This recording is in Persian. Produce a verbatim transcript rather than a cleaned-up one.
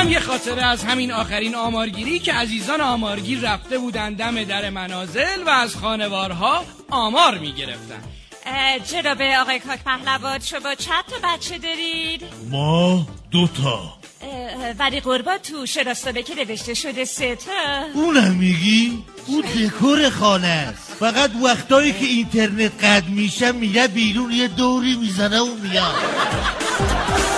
اینم یه خاطره از همین آخرین آمارگیری که عزیزان آمارگیر رفته بودن دم در منازل و از خانوارها آمار میگرفتن. جناب آقای کاک پهلوان، شما چند تا بچه دارید؟ ما دوتا. ولی قربان تو شناسنامه که نوشته شده سه تا. اونم میگی؟ اون دکور خانه است. فقط وقتایی که اینترنت قطع میشه میره بیرون یه دوری میزنه و میاد.